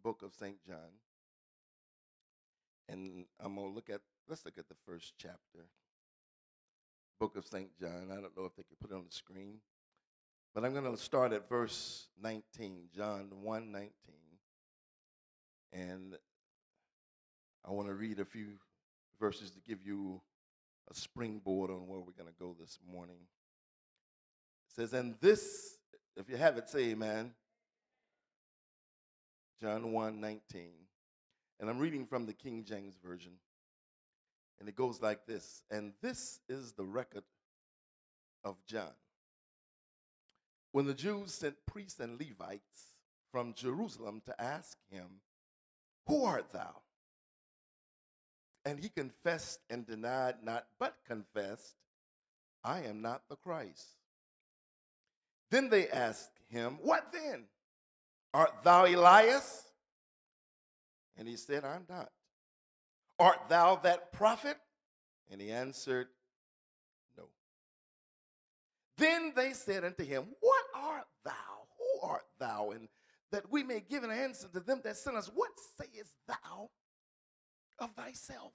book of St. John. And let's look at the first chapter. Book of St. John. I don't know if they can put it on the screen. But I'm going to start at verse 19, John 1:19. And I want to read a few verses to give you a springboard on where we're going to go this morning. It says, and this, if you have it, say amen. John 1:19. And I'm reading from the King James Version. And it goes like this. And this is the record of John. When the Jews sent priests and Levites from Jerusalem to ask him, who art thou? And he confessed and denied not, but confessed, I am not the Christ. Then they asked him, what then? Art thou Elias? And he said, I'm not. Art thou that prophet? And he answered, no. Then they said unto him, what art thou? Who art thou? And that we may give an answer to them that sent us, what sayest thou of thyself?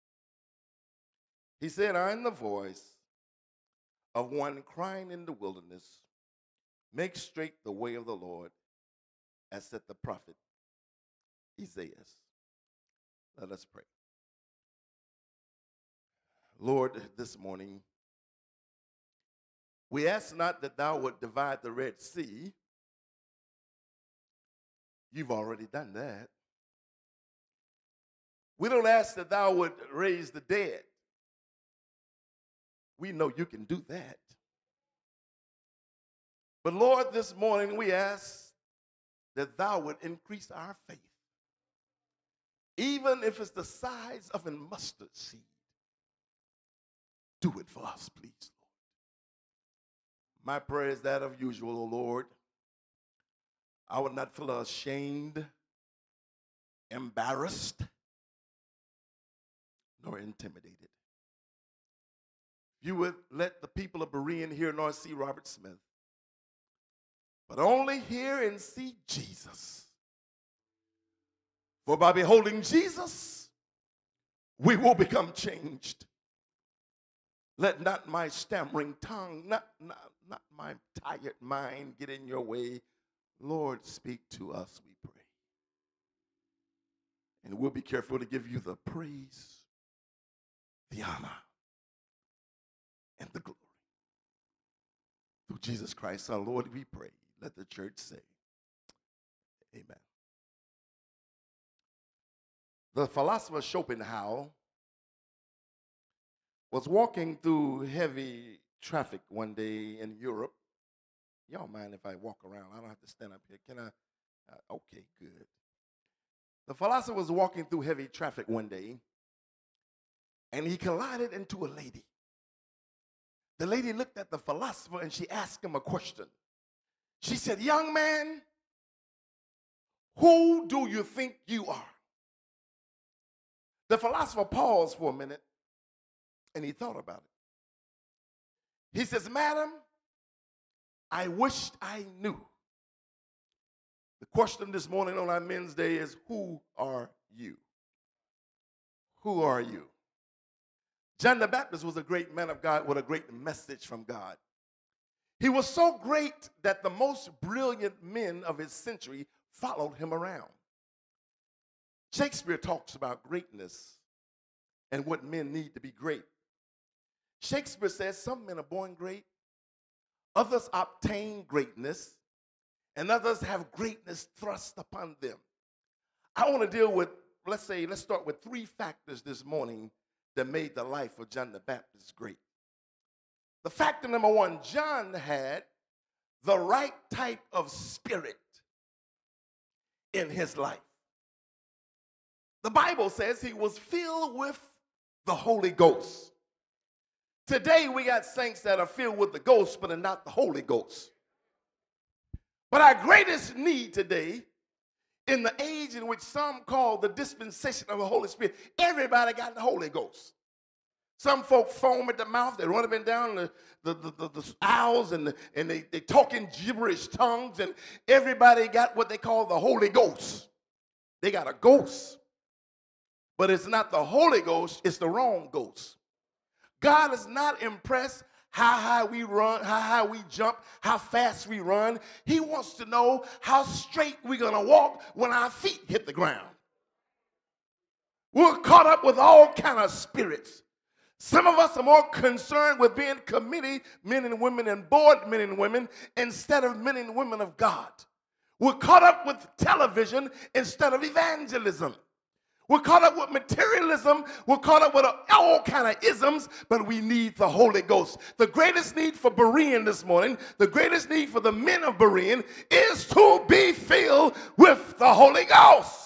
He said, I am the voice of one crying in the wilderness, make straight the way of the Lord, as said the prophet Isaiah. Let us pray. Lord, this morning, we ask not that thou would divide the Red Sea. You've already done that. We don't ask that thou would raise the dead. We know you can do that. But Lord, this morning we ask that thou would increase our faith. Even if it's the size of a mustard seed. Do it for us, please, Lord. My prayer is that of usual, O Lord. I would not feel ashamed, embarrassed, nor intimidated. You would let the people of Berean hear nor see Robert Smith, but only hear and see Jesus. For by beholding Jesus, we will become changed. Let not my stammering tongue, not my tired mind get in your way. Lord, speak to us, we pray. And we'll be careful to give you the praise, the honor, and the glory. Through Jesus Christ our Lord, we pray. Let the church say, amen. The philosopher Schopenhauer was walking through heavy traffic one day in Europe. Y'all mind if I walk around? I don't have to stand up here. Can I? Okay, good. The philosopher was walking through heavy traffic one day, and he collided into a lady. The lady looked at the philosopher, and she asked him a question. She said, young man, who do you think you are? The philosopher paused for a minute, and he thought about it. He says, madam, I wished I knew. The question this morning on our Men's Day is, who are you? Who are you? John the Baptist was a great man of God with a great message from God. He was so great that the most brilliant men of his century followed him around. Shakespeare talks about greatness and what men need to be great. Shakespeare says some men are born great, others obtain greatness, and others have greatness thrust upon them. I want to deal with, let's start with 3 factors this morning that made the life of John the Baptist great. The factor number 1, John had the right type of spirit in his life. The Bible says he was filled with the Holy Ghost. Today we got saints that are filled with the Ghost but are not the Holy Ghost. But our greatest need today, in the age in which some call the dispensation of the Holy Spirit, everybody got the Holy Ghost. Some folk foam at the mouth, they run up and down the aisles, and they talk in gibberish tongues, and everybody got what they call the Holy Ghost. They got a ghost, but it's not the Holy Ghost, it's the wrong ghost. God is not impressed how high we run, how high we jump, how fast we run. He wants to know how straight we're going to walk when our feet hit the ground. We're caught up with all kind of spirits. Some of us are more concerned with being committee men and women and board men and women instead of men and women of God. We're caught up with television instead of evangelism. We're caught up with materialism. We're caught up with all kind of isms, but we need the Holy Ghost. The greatest need for Berean this morning, the greatest need for the men of Berean is to be filled with the Holy Ghost.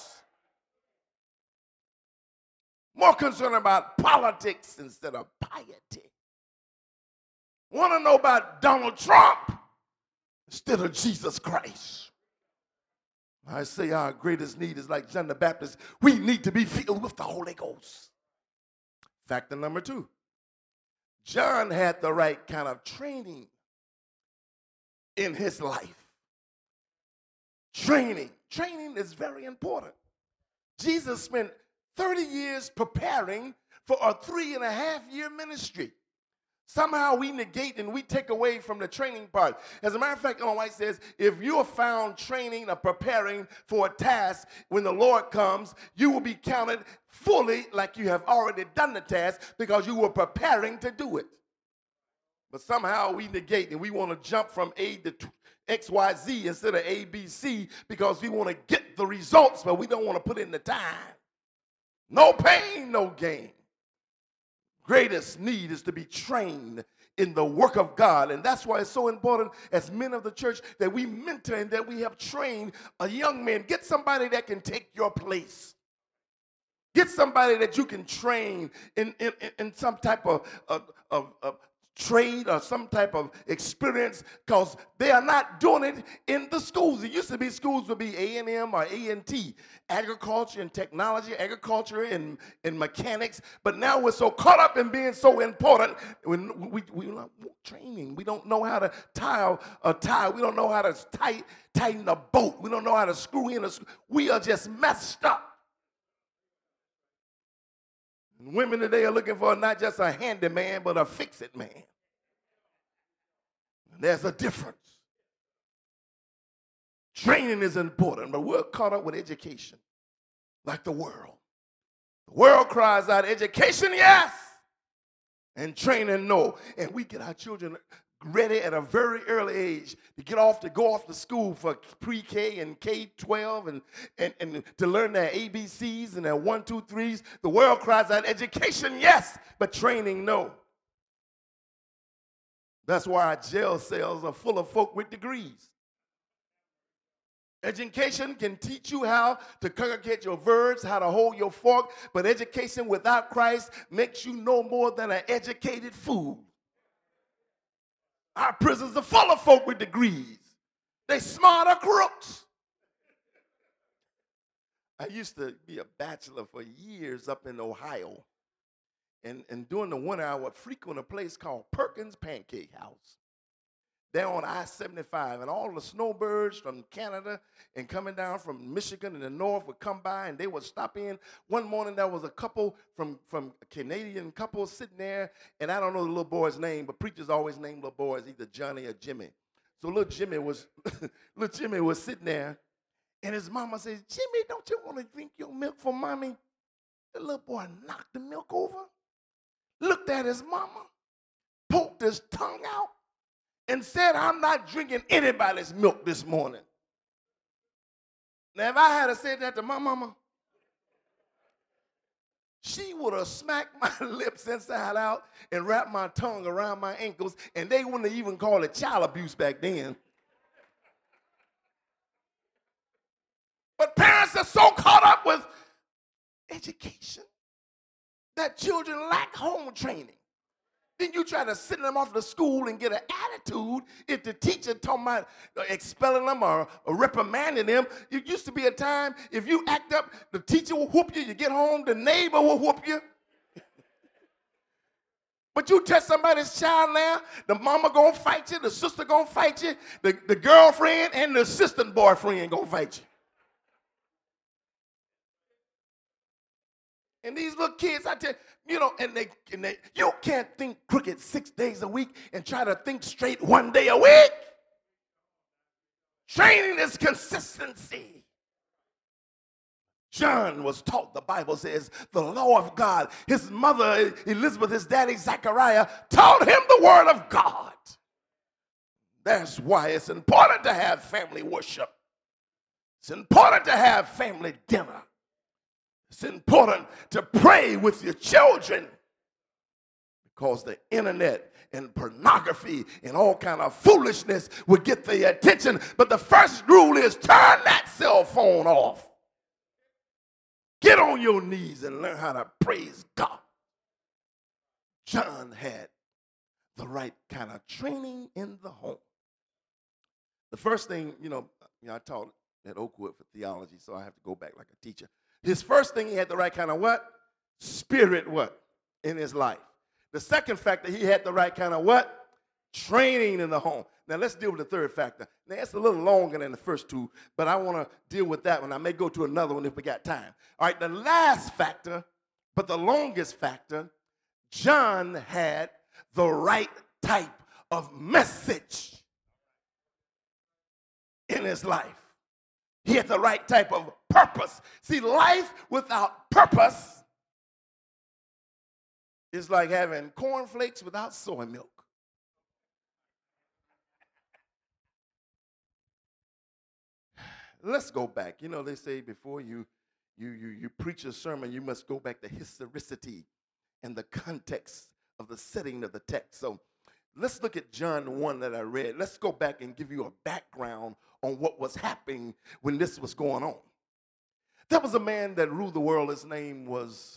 More concerned about politics instead of piety. Want to know about Donald Trump instead of Jesus Christ. I say our greatest need is like John the Baptist. We need to be filled with the Holy Ghost. Factor number 2. John had the right kind of training in his life. Training is very important. Jesus spent 30 years preparing for a 3.5-year ministry. Somehow we negate and we take away from the training part. As a matter of fact, Ellen White says, if you are found training or preparing for a task when the Lord comes, you will be counted fully like you have already done the task because you were preparing to do it. But somehow we negate and we want to jump from A to X, Y, Z instead of A, B, C because we want to get the results, but we don't want to put in the time. No pain, no gain. Greatest need is to be trained in the work of God. And that's why it's so important as men of the church that we mentor and that we have trained a young man. Get somebody that can take your place. Get somebody that you can train in some type of trade or some type of experience because they are not doing it in the schools. It used to be schools would be A&M or A&T, agriculture and technology, agriculture and mechanics. But now we're so caught up in being so important. When we not training, we don't know how to tie a tie. We don't know how to tighten a bolt. We don't know how to screw in a screw. We are just messed up. Women today are looking for not just a handyman, but a fix-it man. There's a difference. Training is important, but we're caught up with education like the world. The world cries out, education, yes, and training, no. And we get our children ready at a very early age to go off to school for pre-K and K-12 and to learn their ABCs and their 1, 2, 3s. The world cries out, education, yes, but training, no. That's why our jail cells are full of folk with degrees. Education can teach you how to conjugate your verbs, how to hold your fork, but education without Christ makes you no more than an educated fool. Our prisons are full of folk with degrees. They smarter crooks. I used to be a bachelor for years up in Ohio. And during the winter, I would frequent a place called Perkins Pancake House. They're on I-75, and all the snowbirds from Canada and coming down from Michigan in the north would come by, and they would stop in. One morning, there was a couple from a Canadian couple sitting there, and I don't know the little boy's name, but preachers always name little boys either Johnny or Jimmy. So little Jimmy was sitting there, and his mama says, "Jimmy, don't you want to drink your milk for mommy?" The little boy knocked the milk over, looked at his mama, poked his tongue out, and said, "I'm not drinking anybody's milk this morning." Now, if I had said that to my mama, she would have smacked my lips inside out and wrapped my tongue around my ankles, and they wouldn't have even called it child abuse back then. But parents are so caught up with education that children lack home training. Then you try to send them off to school and get an attitude if the teacher talking about expelling them or reprimanding them. It used to be a time if you act up, the teacher will whoop you. You get home, the neighbor will whoop you. But you touch somebody's child now, the mama gonna fight you, the sister gonna fight you, the girlfriend and the assistant boyfriend gonna fight you. And these little kids, I tell you, and they, you can't think crooked 6 days a week and try to think straight 1 day a week. Training is consistency. John was taught, the Bible says, the law of God. His mother, Elizabeth, his daddy, Zechariah, taught him the word of God. That's why it's important to have family worship. It's important to have family dinner. It's important to pray with your children, because the internet and pornography and all kind of foolishness will get their attention. But the first rule is turn that cell phone off. Get on your knees and learn how to praise God. John had the right kind of training in the home. The first thing, I taught at Oakwood for theology, so I have to go back like a teacher. His first thing, he had the right kind of what? Spirit what? In his life. The second factor, he had the right kind of what? Training in the home. Now let's deal with the third factor. Now it's a little longer than the first two, but I want to deal with that one. I may go to another one if we got time. All right, the last factor, but the longest factor, John had the right type of message in his life. He had the right type of purpose. See, life without purpose is like having cornflakes without soy milk. Let's go back. They say before you preach a sermon, you must go back to historicity and the context of the setting of the text. So let's look at John 1 that I read. Let's go back and give you a background on what was happening when this was going on. There was a man that ruled the world. His name was,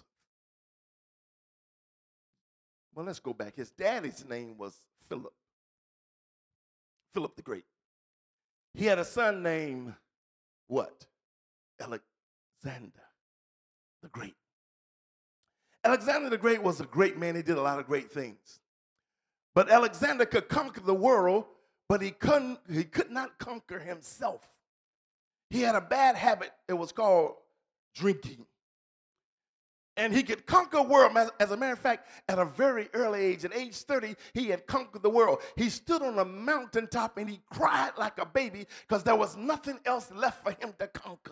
let's go back. His daddy's name was Philip. Philip the Great. He had a son named what? Alexander the Great. Alexander the Great was a great man. He did a lot of great things. But Alexander could conquer the world, but he could not conquer himself. He had a bad habit. It was called drinking. And he could conquer the world. As a matter of fact, at a very early age, at age 30, he had conquered the world. He stood on a mountaintop and he cried like a baby because there was nothing else left for him to conquer.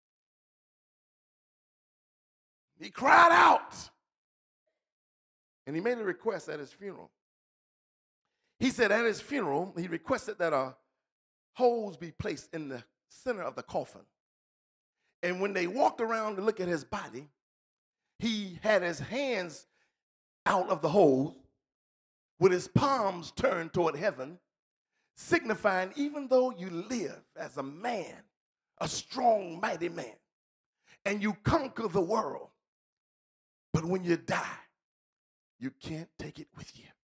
He cried out. And he made a request at his funeral. He said at his funeral, he requested that a hose be placed in the center of the coffin. And when they walked around to look at his body, he had his hands out of the hole with his palms turned toward heaven, signifying even though you live as a man, a strong, mighty man, and you conquer the world, but when you die, you can't take it with you.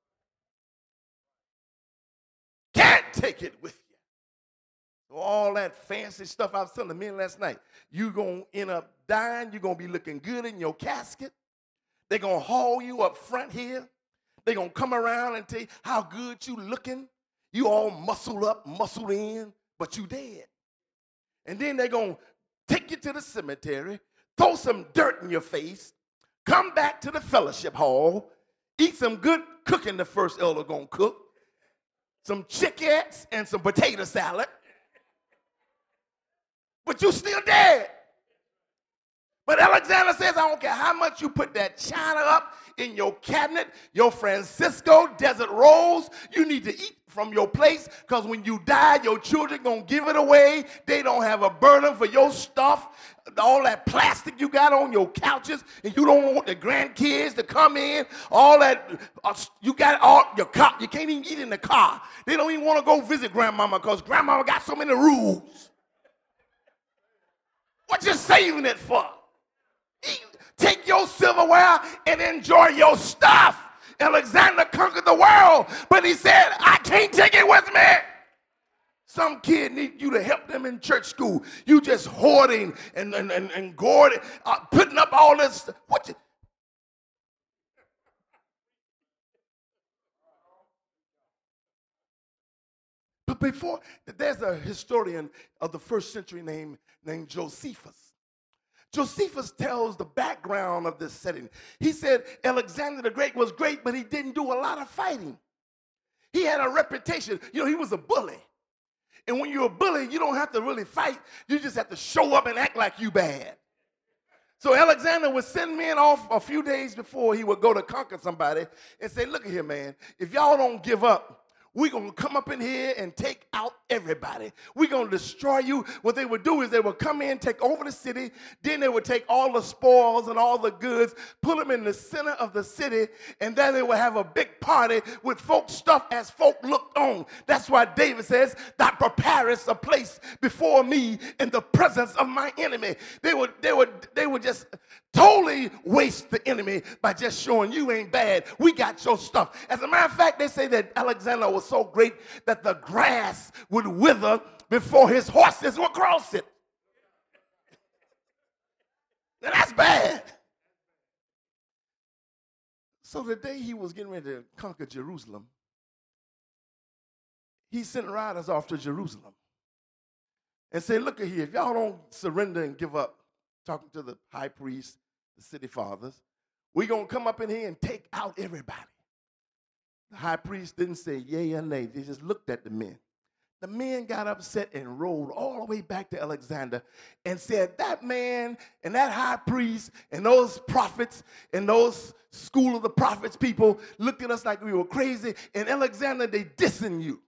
Can't take it with you. All that fancy stuff I was telling the men last night, you're going to end up dying. You're going to be looking good in your casket. They're going to haul you up front here. They're going to come around and tell you how good you looking. You all muscled up, muscled in, but you dead. And then they're going to take you to the cemetery, throw some dirt in your face, come back to the fellowship hall, eat some good cooking the first elder going to cook, some chickens and some potato salad, but you still dead. But Alexander says, I don't care how much you put that china up in your cabinet, your Francisco desert rolls, you need to eat from your place, because when you die, your children going to give it away. They don't have a burden for your stuff, all that plastic you got on your couches, and you don't want the grandkids to come in, all that, you got all your car, you can't even eat in the car. They don't even want to go visit grandmama because grandmama got so many rules. What you saving it for? Take your silverware and enjoy your stuff. Alexander conquered the world, but he said, I can't take it with me. Some kid need you to help them in church school. You just hoarding and gourding, putting up all this. What you? But before, there's a historian of the first century named Josephus. Josephus tells the background of this setting. He said Alexander the Great was great, but he didn't do a lot of fighting. He had a reputation. You know, he was a bully. And when you're a bully, you don't have to really fight. You just have to show up and act like you bad. So Alexander would send men off a few days before he would go to conquer somebody and say, look at here, man, if y'all don't give up, we're going to come up in here and take out everybody. We're going to destroy you. What they would do is they would come in, take over the city. Then they would take all the spoils and all the goods, put them in the center of the city, and then they would have a big party with folk stuff as folk looked on. That's why David says, thou preparest a place before me in the presence of my enemy. They would just totally waste the enemy by just showing you ain't bad. We got your stuff. As a matter of fact, they say that Alexander was so great that the grass would wither before his horses would cross it. Now that's bad. So the day he was getting ready to conquer Jerusalem, he sent riders off to Jerusalem and said, look at here, if y'all don't surrender and give up, talking to the high priest, the city fathers, we're going to come up in here and take out everybody. The high priest didn't say yea or nay. They just looked at the men. The men got upset and rode all the way back to Alexander and said, that man and that high priest and those prophets and those school of the prophets people looked at us like we were crazy. And Alexander, they dissing you.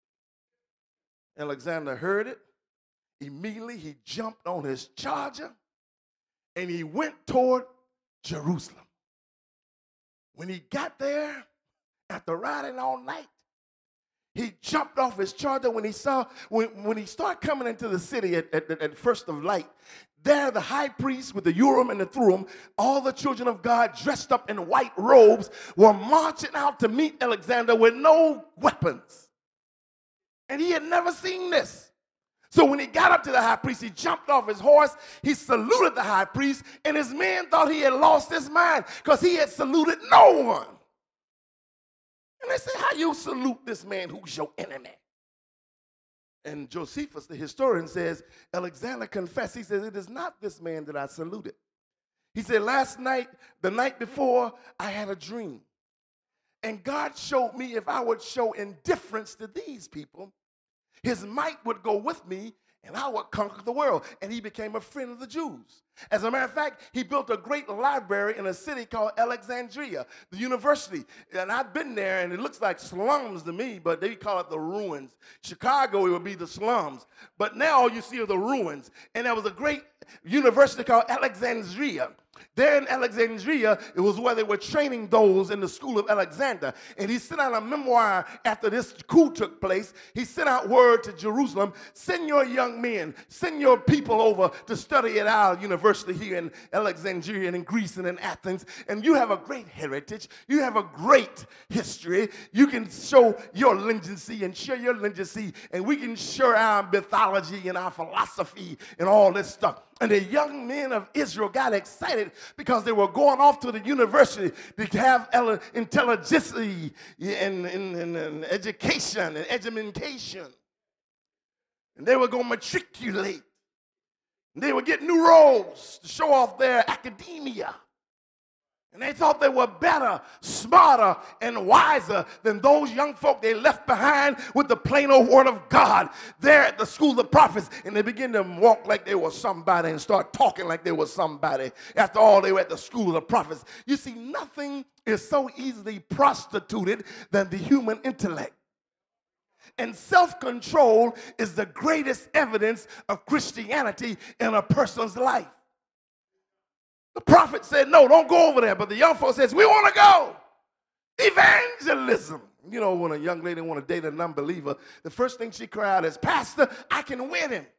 Alexander heard it. Immediately, he jumped on his charger and he went toward Jerusalem. When he got there, after riding all night, he jumped off his charger when he saw, when he started coming into the city at first of light, there the high priest with the Urim and the Thummim, all the children of God dressed up in white robes, were marching out to meet Alexander with no weapons. And he had never seen this. So when he got up to the high priest, he jumped off his horse, he saluted the high priest, and his men thought he had lost his mind because he had saluted no one. And they said, how you salute this man who's your enemy? And Josephus, the historian, says, Alexander confessed. He says, it is not this man that I saluted. He said, last night, the night before, I had a dream. And God showed me if I would show indifference to these people, his might would go with me, and I would conquer the world. And he became a friend of the Jews. As a matter of fact, he built a great library in a city called Alexandria, the university. And I've been there, and it looks like slums to me, but they call it the ruins. Chicago, it would be the slums. But now all you see are the ruins. And there was a great university called Alexandria. There in Alexandria, it was where they were training those in the school of Alexander. And he sent out a memoir after this coup took place. He sent out word to Jerusalem, send your young men, send your people over to study at our university here in Alexandria and in Greece and in Athens. And you have a great heritage. You have a great history. You can show your legacy and share your legacy. And we can share our mythology and our philosophy and all this stuff. And the young men of Israel got excited because they were going off to the university to have intelligence and education and education. And they were going to matriculate. And they would get new robes to show off their academia. And they thought they were better, smarter, and wiser than those young folk they left behind with the plain old word of God there at the school of the prophets. And they began to walk like they were somebody and start talking like they were somebody. After all, they were at the school of the prophets. You see, nothing is so easily prostituted than the human intellect. And self-control is the greatest evidence of Christianity in a person's life. The prophet said, no, don't go over there. But the young folks says, we want to go. Evangelism. You know, when a young lady want to date an unbeliever, the first thing she cried is, Pastor, I can win him.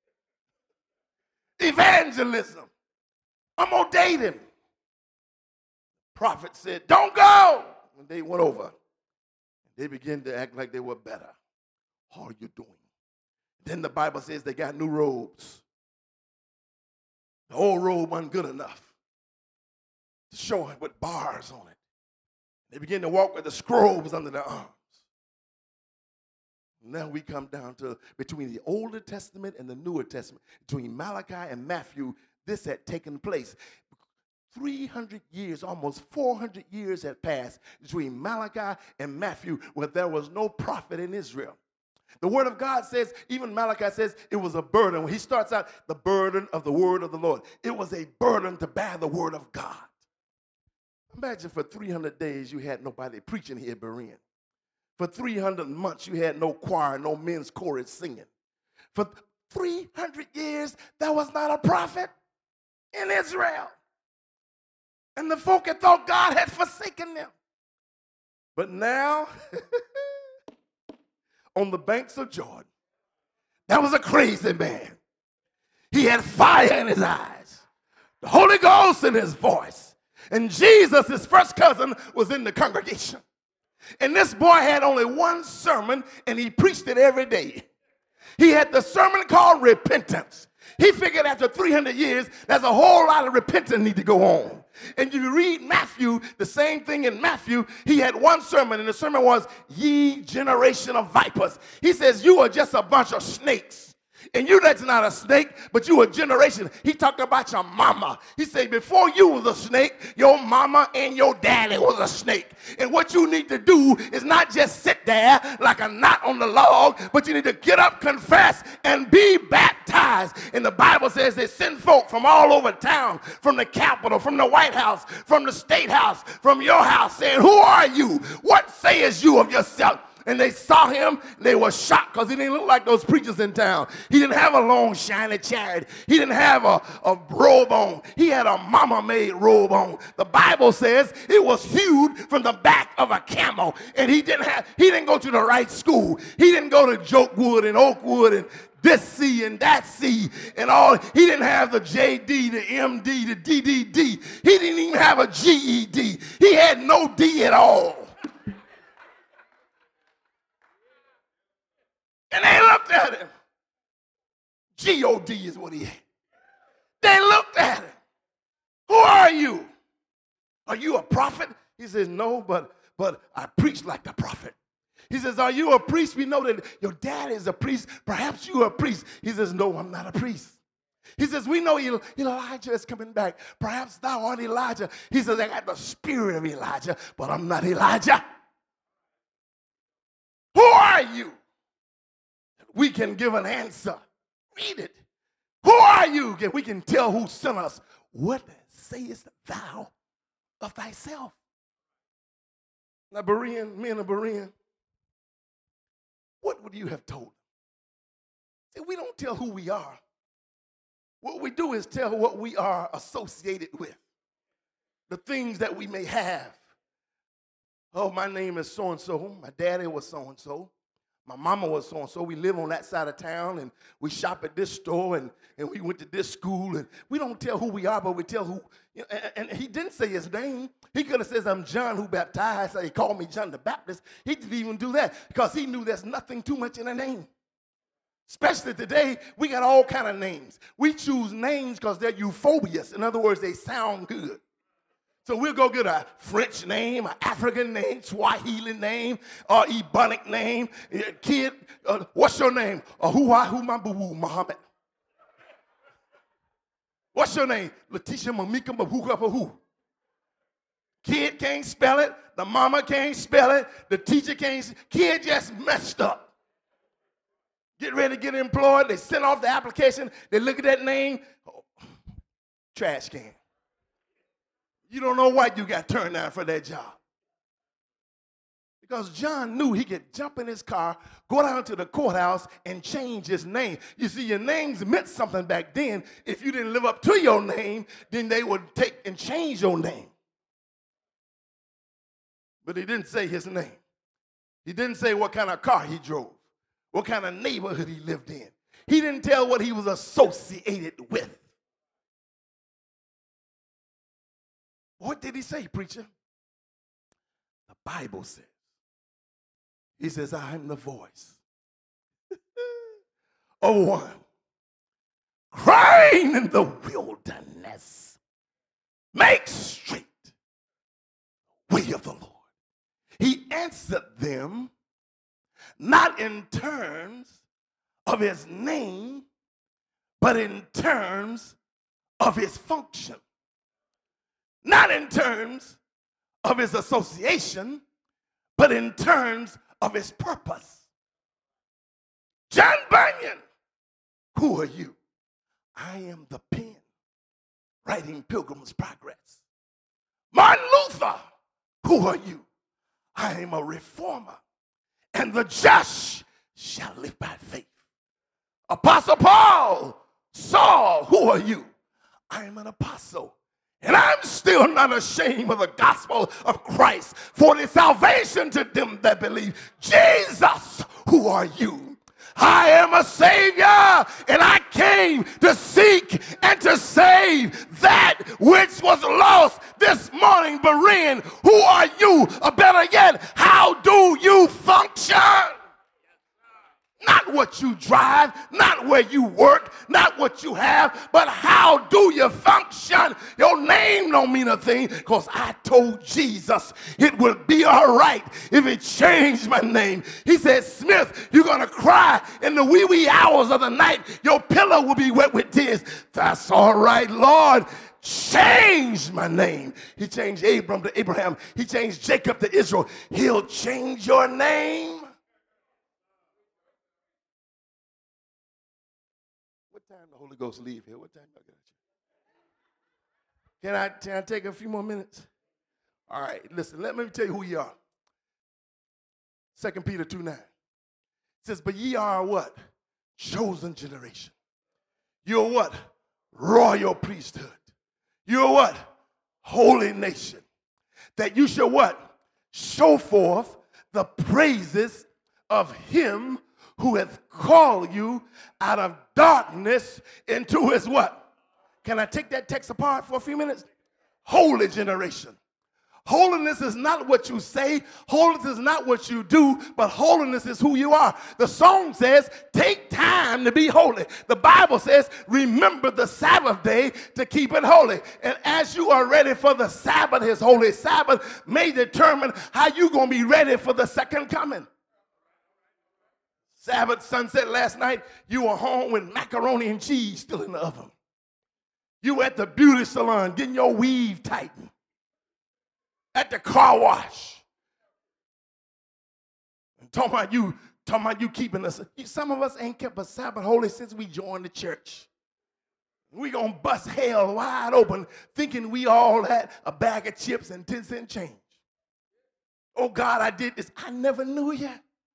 Evangelism. I'm going to date him. Prophet said, don't go. And they went over. They began to act like they were better. How are you doing? Then the Bible says they got new robes. The old robe wasn't good enough to show it with bars on it. They begin to walk with the scrolls under their arms. Now we come down to between the Older Testament and the Newer Testament, between Malachi and Matthew. this had taken place. 300 years, almost 400 years had passed between Malachi and Matthew, where there was no prophet in Israel. The word of God says, even Malachi says, it was a burden. When he starts out, the burden of the word of the Lord. It was a burden to bear the word of God. Imagine for 300 days you had nobody preaching here at Berean. For 300 months you had no choir, no men's chorus singing. For 300 years there was not a prophet in Israel. And the folk had thought God had forsaken them. But now, on the banks of Jordan, there was a crazy man. He had fire in his eyes, the Holy Ghost in his voice. And Jesus, his first cousin, was in the congregation. And this boy had only one sermon, and he preached it every day. He had the sermon called repentance. He figured after 300 years, there's a whole lot of repentance need to go on. And if you read Matthew, the same thing in Matthew, he had one sermon, and the sermon was, ye generation of vipers. He says, you are just a bunch of snakes. And you that's not a snake, but you a generation. He talked about your mama. He said, before you was a snake, your mama and your daddy was a snake. And what you need to do is not just sit there like a knot on the log, but you need to get up, confess, and be baptized. And the Bible says they send folk from all over town, from the Capitol, from the White House, from the State House, from your house, saying, who are you? What sayest you of yourself? And they saw him, they were shocked because he didn't look like those preachers in town. He didn't have a long, shiny chariot. He didn't have a robe on. He had a mama-made robe on. The Bible says it was hewed from the back of a camel. And he didn't go to the right school. He didn't go to Jokewood and Oakwood and this C and that C and all. He didn't have the JD, the MD, the DDD. He didn't even have a GED. He had no D at all. And they looked at him. G-O-D is what he had. They looked at him. Who are you? Are you a prophet? He says, no, but I preach like the prophet. He says, are you a priest? We know that your dad is a priest. Perhaps you are a priest. He says, no, I'm not a priest. He says, we know Elijah is coming back. Perhaps thou art Elijah. He says, I got the spirit of Elijah, but I'm not Elijah. Who are you? We can give an answer. Read it. Who are you? We can tell who sent us. What sayest thou of thyself? Now, Berean, men of Berean, what would you have told them? See, we don't tell who we are. What we do is tell what we are associated with, the things that we may have. Oh, my name is so-and-so. My daddy was so-and-so. My mama was so-and-so. We live on that side of town, and we shop at this store, and we went to this school. And we don't tell who we are, but we tell who. You know, and he didn't say his name. He could have said, I'm John who baptized. So he called me John the Baptist. He didn't even do that because he knew there's nothing too much in a name. Especially today, we got all kind of names. We choose names because they're euphonious. In other words, they sound good. So we'll go get a French name, an African name, Swahili name, or Ebonic name. Kid, what's your name? Huahumabu Muhammad. What's your name? Letitia Mamika Mahukapahu. Kid can't spell it. The mama can't spell it. The teacher can't. Kid just messed up. Get ready to get employed. They send off the application. They look at that name. Oh, trash can. You don't know why you got turned down for that job. Because John knew he could jump in his car, go down to the courthouse, and change his name. You see, your names meant something back then. If you didn't live up to your name, then they would take and change your name. But he didn't say his name. He didn't say what kind of car he drove, what kind of neighborhood he lived in. He didn't tell what he was associated with. What did he say, preacher? The Bible says. He says, I am the voice of one crying in the wilderness. Make straight the way of the Lord. He answered them not in terms of his name, but in terms of his function, not in terms of his association, but in terms of his purpose. John Bunyan, who are you? I am the pen writing Pilgrim's Progress. Martin Luther, who are you? I am a reformer, and the just shall live by faith. Apostle Paul, Saul, who are you? I am an apostle, and I'm still not ashamed of the gospel of Christ, for the salvation to them that believe. Jesus, who are you? I am a Savior, and I came to seek and to save that which was lost this morning. Berean, who are you? Or better yet, how do you function? Not what you drive, not where you work, not what you have, but how do you function? Your name don't mean a thing, because I told Jesus it would be all right if he changed my name. He said, Smith, you're going to cry in the wee hours of the night. Your pillow will be wet with tears. That's all right, Lord. Change my name. He changed Abram to Abraham. He changed Jacob to Israel. He'll change your name. The Holy Ghost leave here. What time I got you? Can I take a few more minutes? All right, listen, let me tell you who you are. 2 Peter 2:9. It says, but ye are what? Chosen generation. You're what? Royal priesthood. You're what? Holy nation. That you shall what? Show forth the praises of him who hath called you out of darkness into his what? Can I take that text apart for a few minutes? Holy generation. Holiness is not what you say. Holiness is not what you do, but holiness is who you are. The song says, take time to be holy. The Bible says, remember the Sabbath day to keep it holy. And as you are ready for the Sabbath, his holy Sabbath may determine how you're going to be ready for the second coming. Sabbath sunset last night, you were home with macaroni and cheese still in the oven. You were at the beauty salon getting your weave tightened. At the car wash. And talking about you keeping us. Some of us ain't kept a Sabbath holy since we joined the church. We gonna bust hell wide open thinking we all had a bag of chips and 10-cent change. Oh God, I did this. I never knew you.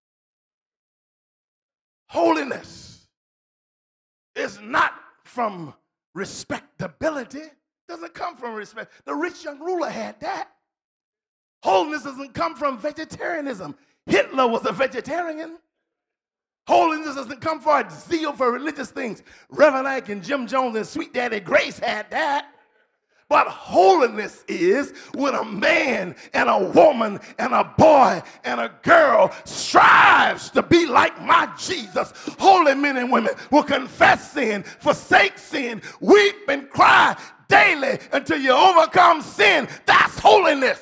Holiness is not from respectability. It doesn't come from respect. The rich young ruler had that. Holiness doesn't come from vegetarianism. Hitler was a vegetarian. Holiness doesn't come from a zeal for religious things. Reverend Ike and Jim Jones and Sweet Daddy Grace had that. But holiness is when a man and a woman and a boy and a girl strives to be like my Jesus. Holy men and women will confess sin, forsake sin, weep and cry daily until you overcome sin. That's holiness.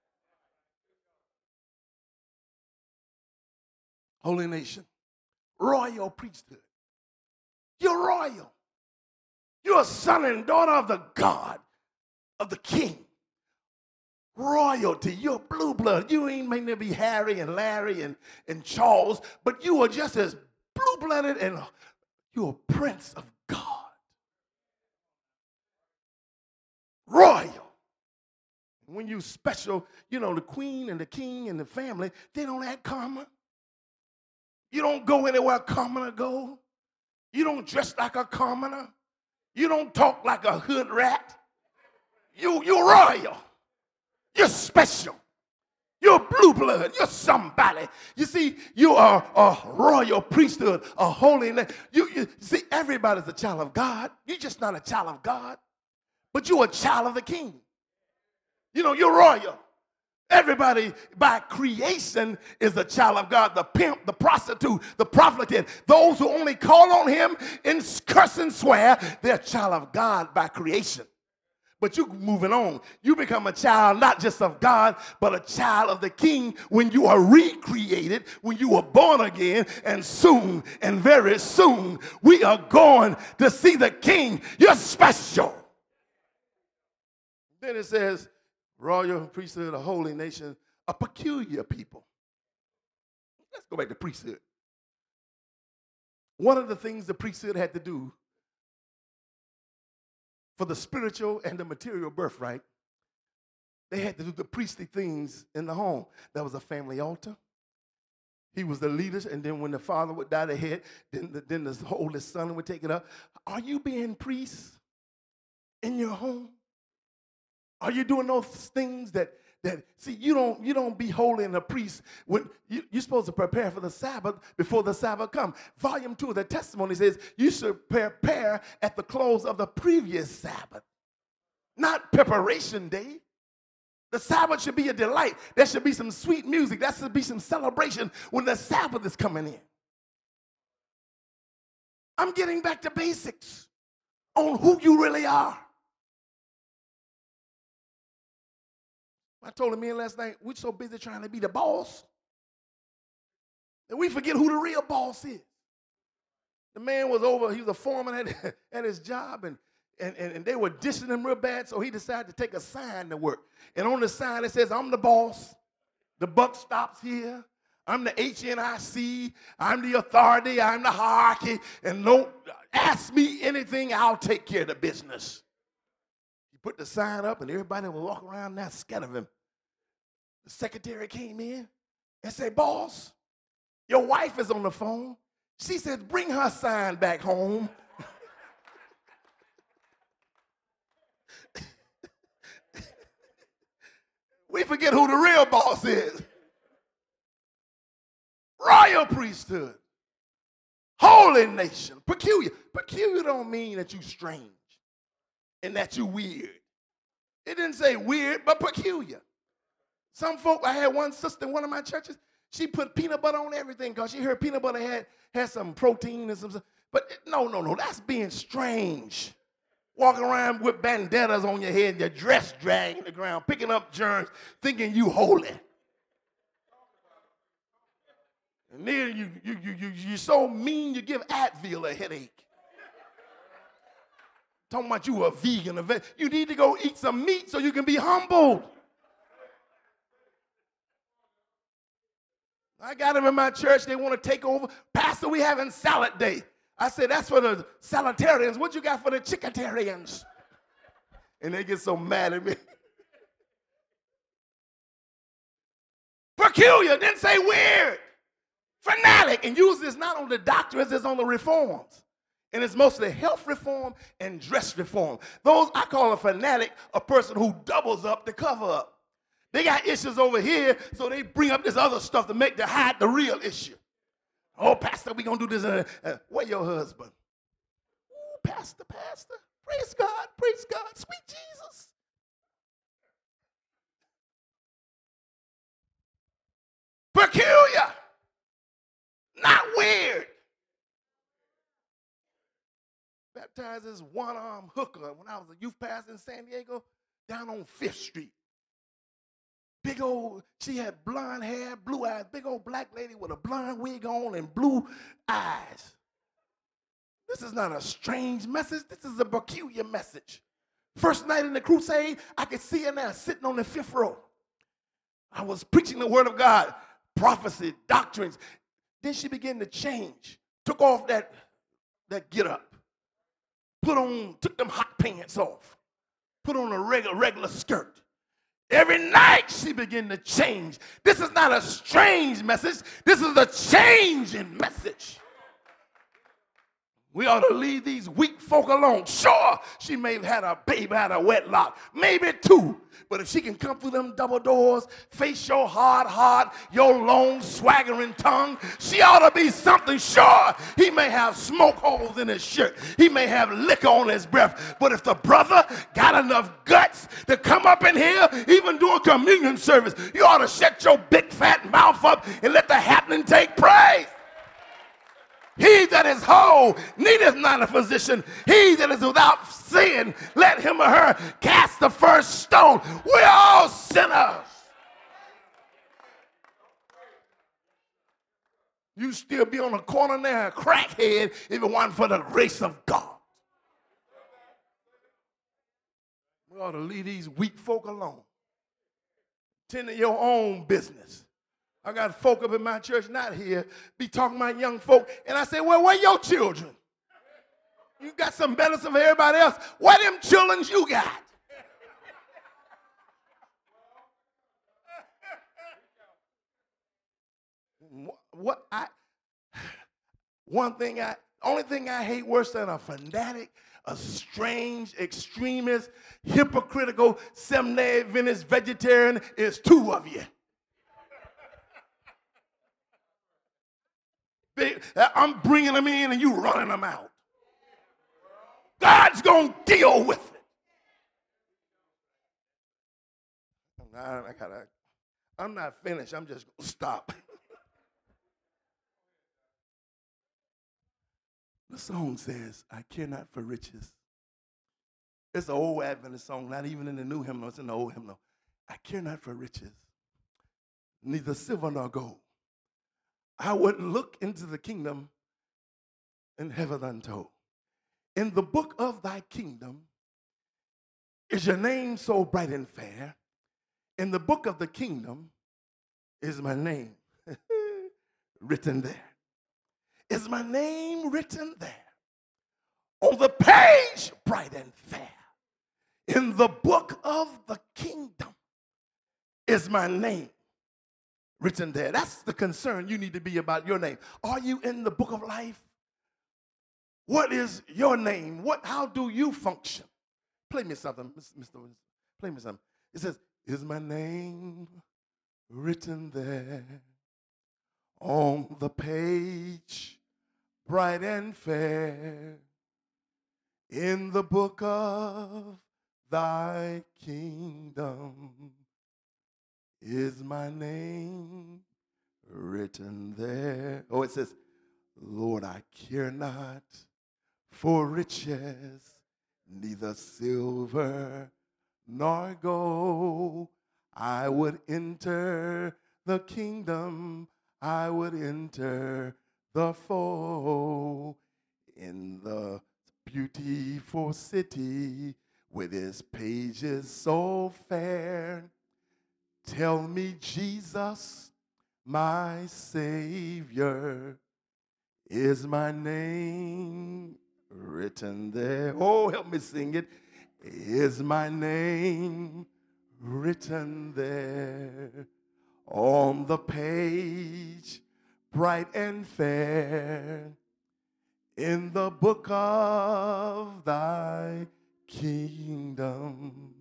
Holy nation, royal priesthood. You're royal. You're a son and daughter of the God, of the King. Royalty, you're blue blood. You ain't may not be Harry and Larry and Charles, but you are just as blue-blooded, and you're a prince of God. Royal. When you special, you know, the queen and the king and the family, they don't act common. You don't go anywhere a commoner go. You don't dress like a commoner. You don't talk like a hood rat. You're royal. You're special. You're blue blood. You're somebody. You see, you are a royal priesthood, a holy nation. You see, everybody's a child of God. You're just not a child of God, but you're a child of the King. You know, you're royal. Everybody by creation is a child of God. The pimp, the prostitute, the profligate, those who only call on him and curse and swear, they're a child of God by creation. But you're moving on. You become a child not just of God, but a child of the King when you are recreated, when you are born again, and soon, and very soon, we are going to see the King. You're special. it says, royal priesthood, a holy nation, a peculiar people. Let's go back to priesthood. One of the things the priesthood had to do for the spiritual and the material birthright, they had to do the priestly things in the home. There was a family altar. He was the leader, and then when the father would die, then the oldest son would take it up. Are you being priest in your home? Are you doing those things that see, you don't be holy and a priest when you're supposed to prepare for the Sabbath before the Sabbath comes. Volume 2 of the testimony says you should prepare at the close of the previous Sabbath, not preparation day. The Sabbath should be a delight. There should be some sweet music. There should be some celebration when the Sabbath is coming in. I'm getting back to basics on who you really are. I told him last night, we're so busy trying to be the boss that we forget who the real boss is. The man was he was a foreman at his job, and they were dishing him real bad, so he decided to take a sign to work. And on the sign it says, I'm the boss. The buck stops here. I'm the HNIC. I'm the authority. I'm the hierarchy. And don't ask me anything, I'll take care of the business. He put the sign up, and everybody would walk around now scared of him. The secretary came in and said, boss, your wife is on the phone. She said, bring her sign back home. We forget who the real boss is. Royal priesthood. Holy nation. Peculiar. Peculiar don't mean that you strange and that you weird. It didn't say weird, but peculiar. Some folk, I had one sister in one of my churches, she put peanut butter on everything because she heard peanut butter had some protein and some. But no, that's being strange. Walking around with bandanas on your head, your dress dragging the ground, picking up germs, thinking you holy. And then you're so mean you give Advil a headache. Talking about you a vegan. You need to go eat some meat so you can be humbled. I got them in my church. They want to take over. Pastor, we having salad day. I said, that's for the salutarians. What you got for the chickatarians? And they get so mad at me. Peculiar, didn't say weird. Fanatic. And use this not on the doctrines, it's on the reforms. And it's mostly health reform and dress reform. Those, I call a fanatic a person who doubles up to cover up. They got issues over here, so they bring up this other stuff to hide the real issue. Oh, pastor, we going to do this. Where your husband? Ooh, pastor. Praise God, sweet Jesus. Peculiar, not weird. Baptized this one-arm hooker when I was a youth pastor in San Diego down on 5th Street. Big old, she had blonde hair, blue eyes, big old black lady with a blonde wig on and blue eyes. This is not a strange message. This is a peculiar message. First night in the crusade, I could see her now sitting on the 5th row. I was preaching the word of God, prophecy, doctrines. Then she began to change, took off that get up, took them hot pants off, put on a regular skirt. Every night she began to change. This is not a strange message. This is a changing message. We ought to leave these weak folk alone. Sure, she may have had a baby, had a wedlock, maybe 2. But if she can come through them double doors, face your hard heart, your long swaggering tongue, she ought to be something. Sure, he may have smoke holes in his shirt. He may have liquor on his breath. But if the brother got enough guts to come up in here, even do a communion service, you ought to shut your big fat mouth up and let the happening take place. He that is whole needeth not a physician. He that is without sin, let him or her cast the first stone. We're all sinners. You still be on the corner there, a crackhead, if it wasn't for the grace of God. We ought to leave these weak folk alone. Tend to your own business. I got folk up in my church, not here, be talking about young folk, and I say, well, where your children? You got some better than everybody else. Where them children you got? Only thing I hate worse than a fanatic, a strange, extremist, hypocritical, Seventh-day Adventist vegetarian is two of you. I'm bringing them in and you running them out. God's going to deal with it. I'm not finished. I'm just going to stop. The song says, I care not for riches. It's an old Adventist song, not even in the new hymnal. It's in the old hymnal. I care not for riches, neither silver nor gold. I would look into the kingdom in heaven untold. In the book of thy kingdom is your name so bright and fair. In the book of the kingdom is my name written there. Is my name written there? On the page bright and fair. In the book of the kingdom is my name written there. That's the concern you need to be about your name. Are you in the book of life? What is your name? How do you function? Play me something, Mr. Williams. Play me something. It says, is my name written there on the page bright and fair in the book of thy kingdom? Is my name written there? Oh, it says, Lord, I care not for riches, neither silver nor gold. I would enter the kingdom, I would enter the fold in the beautiful city with its pages so fair. Tell me, Jesus, my Savior, is my name written there? Oh, help me sing it. Is my name written there on the page bright and fair in the book of thy kingdom?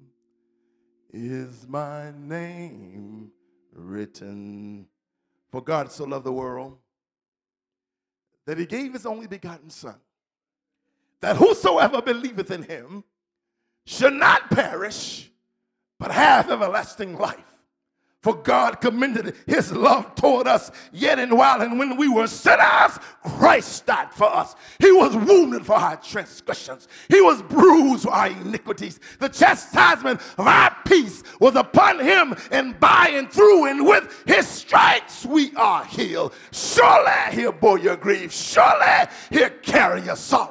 Is my name written? For God so loved the world that he gave his only begotten Son, that whosoever believeth in him should not perish, but have everlasting life. For God commended his love toward us, yet and while and when we were sinners, Christ died for us. He was wounded for our transgressions. He was bruised for our iniquities. The chastisement of our peace was upon him, and by and through and with his stripes we are healed. Surely he'll bore your grief. Surely he'll carry your sorrows.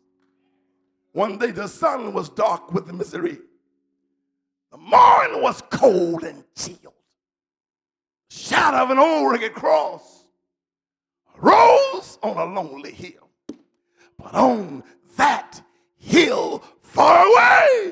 One day the sun was dark with misery. The morn was cold and chilled. Shadow of an old rugged cross rose on a lonely hill. But on that hill far away,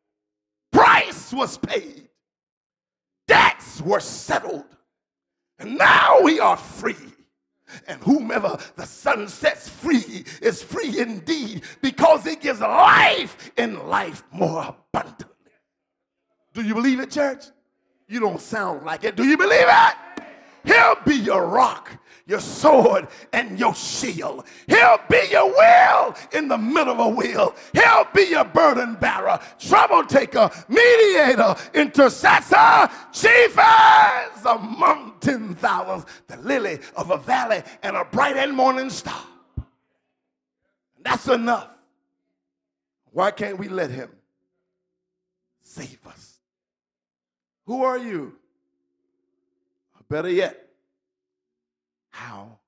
price was paid. Debts were settled. And now we are free. And whomever the Son sets free is free indeed, because he gives life and life more abundantly. Do you believe it, church? You don't sound like it. Do you believe it? He'll be your rock, your sword, and your shield. He'll be your wheel in the middle of a wheel. He'll be your burden bearer, trouble taker, mediator, intercessor, chief as among 10,000, the lily of a valley and a bright and morning star. That's enough. Why can't we let him save us? Who are you? Or better yet, how